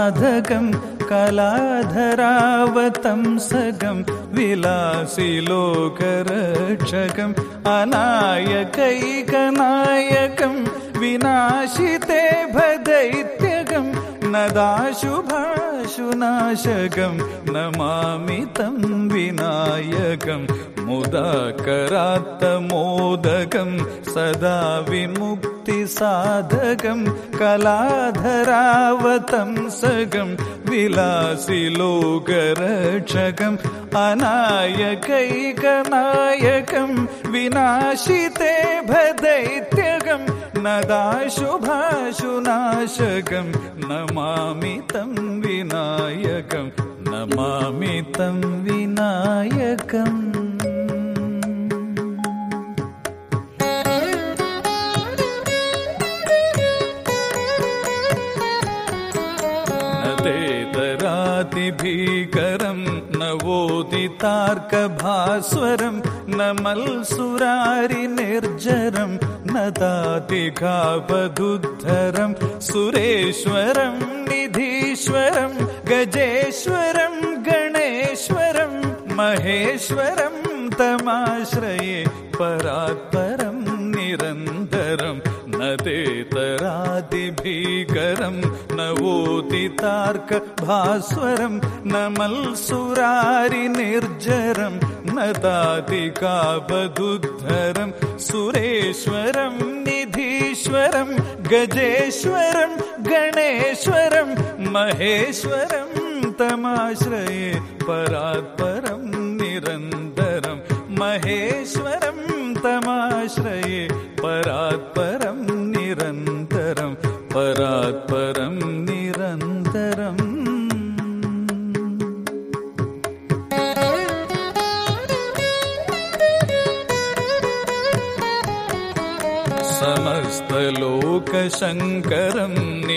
साधकं कलाधरावतंसकं विलासिलोकरक्षकम् अनायकैकनायकं विनाशिते भदैत्यगं नदाशुभाशुनाशकं नमामि तं विनायकं मुदाकरात्तमोदकं सदा विमुक्तिसाधकं कलाधरावतंसकं विलासिलोकरक्षकम् अनायकैकनायकं विनाशिते भदैत्यगं नदाशुभाशुनाशकं नमामि तं विनायकं नमामि तं विनायकम् भीकरं नवोदितार्कभास्वरं नमल्सुरारिनिर्जरं नतातिकापदुद्धरं सुरेश्वरं निधीश्वरं गजेश्वरं गणेश्वरं महेश्वरं तमाश्रये परात्परं निरन्तरं नतेतरादिभीकरं नवोदितार्कभास्वरं नमल्सुरारिनिर्जरं नतातिकापदुद्धरं सुरेश्वरं निधीश्वरं गजेश्वरं गणेश्वरं महेश्वरं तमाश्रये परात्परं निरन्तरं महेश्वरं तमाश्रये परात्परं निरन्तरं परात्परं निरन्तरम् समस्तलोकशङ्करं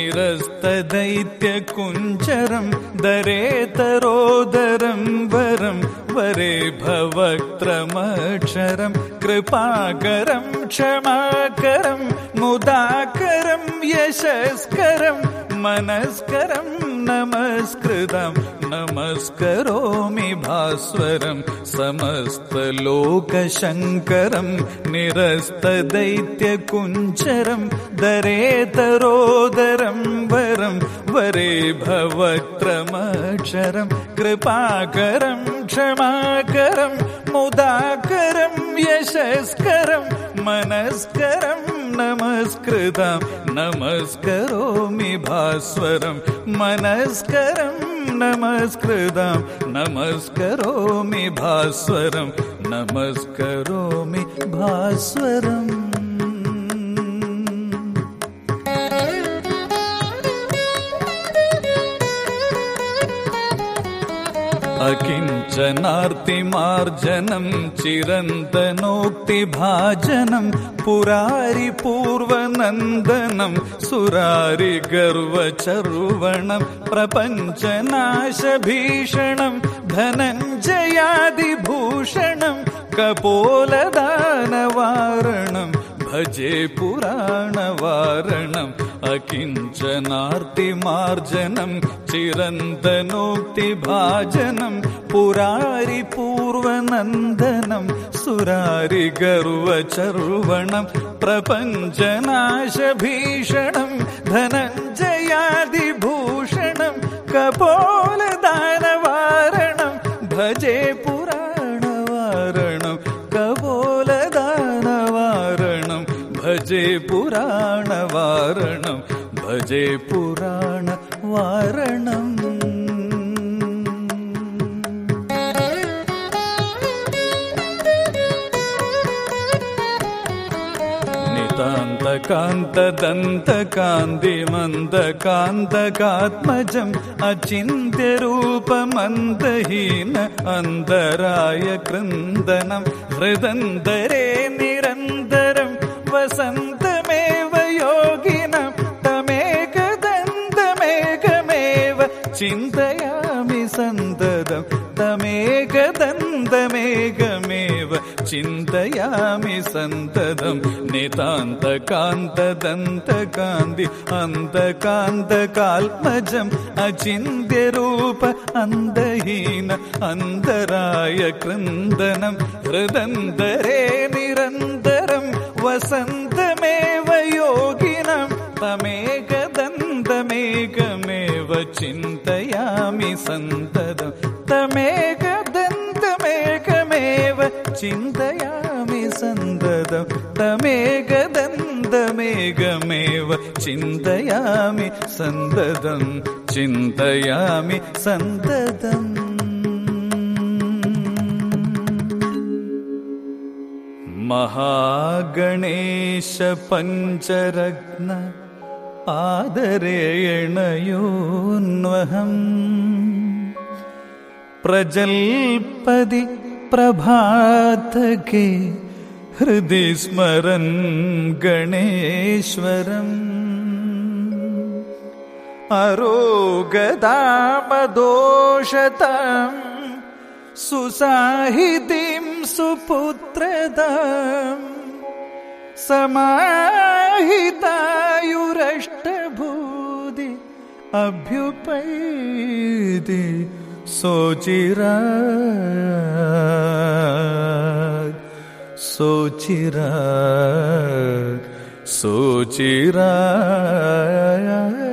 निरस्तदैत्यकुञ्जरं दरेतरोदरं वरं वरे भवक्त्रमक्षरं कृपाकरं क्षमाकरं मुदाकरं यशस्करं मनस्करं नमस्कृतं नमस्करोमि भास्वरं समस्तलोकशङ्करं निरस्तदैत्यकुञ्जरं दरेतरोदरं वरं वरे भवक्त्रमक्षरं कृपाकरं क्षमाकरं मुदाकरं यशस्करं मनस्करं नमस्कृतं नमस्करोमि भास्वरं मनस्करं नमस्कृतं नमस्करोमि भास्वरं नमस्करोमि भास्वरम् अकिञ्चनार्तिमार्जनं चिरन्तनोक्तिभाजनं पुरारिपूर्वनन्दनं सुरारिगर्वचर्वणं प्रपञ्चनाशभीषणं धनञ्जयादिभूषणं कपोलदानवारणं भजे पुराणवारणम् अकिञ्चनार्तिमार्जनं चिरन्तनोक्तिभाजनं पुरारिपूर्वनन्दनं सुरारिगर्वचर्वणं प्रपञ्चनाशभीषणं धनञ्जयादिभूषणं कपोलदानवारणं भजे पुराणवारणं कपोलदानवारणं भजे पुराणवारणं भजे पुराणवारणम् नितान्तकान्तदन्तकान्तिमन्दकान्तकात्मजम् अचिन्त्यरूपमन्तहीन अन्तराय क्रन्दनं हृदन्तरे निरन्तरं वसन्तमेव योगिनं तमेकदन्तमेकमेव चिन्तयामि सन्ततं तमेकदन्तमेकमेव ചിന്തയാമി സന്തതം നിതാന്തകാന്തദന്തകാന്തി അന്തകാന്തകാത്മജം അചിന്യരൂപ അന്തഹീന അന്തരായ കൃന്ദനം ഹൃദന്തരേ നിരന്തരം വസന്തമേവ യോഗിനം തമേകദന്തമേകമേവ ചിന്തയാമി സന്തതം തമേകദന്തമേകമേവ ചിന്തയാമി സന്തതം തമേകദന്തമേകമേവ ചിന്തയാമി സന്തതം ചിന്തയാമി സന്തതം. മഹാഗണേശ പഞ്ചരത്ന ആദരേണയോന്വഹം പ്രജൽപതി പ്രഭാതകേ ഹൃദി സ്മരൻ ഗണേശ്വരം അരോഗതാമദോഷതം സുസാഹിതിം സുപുത്രദം സമാഹിതായുരഷ്ടഭൂതി അഭ്യുപൈതി സോചിരാത് സോചിരാത് സോചിരാത്.